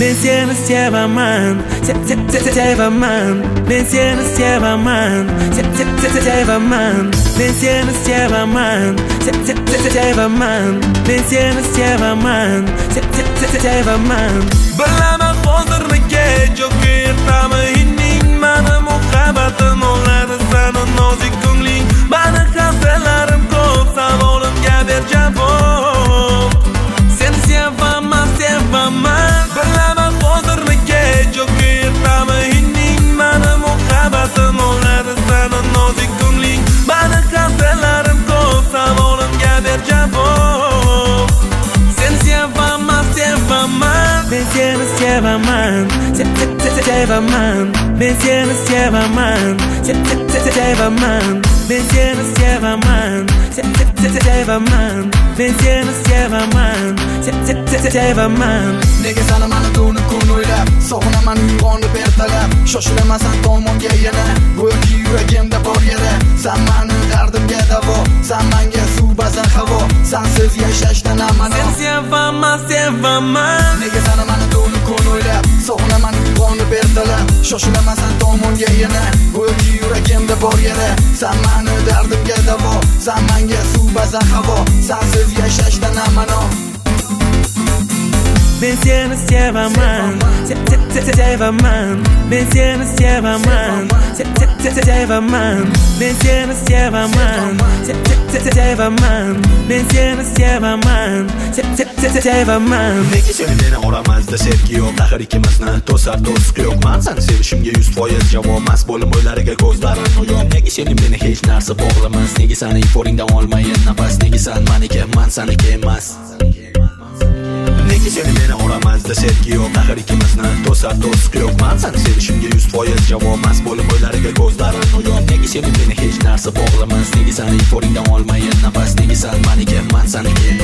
Ben seni sevaman, sevaman. Ben seni sevaman, sevaman. Ben seni sevaman, sevaman. Ben seni sevaman, sevaman. Bilaman hozirmi kech yoki ertami inding, mani muhabbatim oladi sani nozik ko'ngling. Mani xastalarim ko'p, savolimga ber javob. Seni sevaman, sevaman. Bilaman hozirmi kech yoki ertami inding, mani muhabbatim oladi sani nozik ko'ngling. Mani xastalarim ko'p, savolimga ber javob. Seni sevaman, sevaman. Ben seni sevaman, sevaman. Ben seni sevaman, sevaman. Ben seni sevaman, sevaman. Ben seni sevaman, sevaman. Nega sana mani to'ni kun o'ylab, sog'inaman uyg'onib ertalab. Shoshilaman tomonga yana, go'yoki yuragimda bor yara. San mani dardimga davo, san menga suv bazan havo. Sensiz yashashdan amano. Seni sevaman, sevaman. Nega sana mani to'ni kun o'ylab, sog'inaman uyg'onib ertalab. Shoshilaman tomonga yana, go'yoki yuragimda bor yara. San mani dardimga davo, san menga suv bazan havo. Sensiz yashashdan amano. Ben seni sevaman, sevaman. Ben seni sevaman, sevaman. Ben seni sevaman, sevaman. Ben seni sevaman, sevaman. Nega seni meni oramazda sevgi yo'q, axir ikkimizni to'sar to'siq yo'q. Men seni sevishimga 100% javob emas, bo'lim bo'ylariga ko'zlarim yo'q. Nega seni meni hech narsa bog'lamas, nega seni iforingdan olmayin nafas, nega sen meniki, men seniki emas. Nega seni meni oramazda sevgi yo'q, axir ikkimizni to'sar to'siq yo'q. Men seni sevishimga 100% javob emas, bo'lim bo'ylariga ko'zlarim yo'q. Nega seni meni hech narsa bog'lamas, nega seni iforingdan olmayin nafas, nega sen meniki, men seniki emas.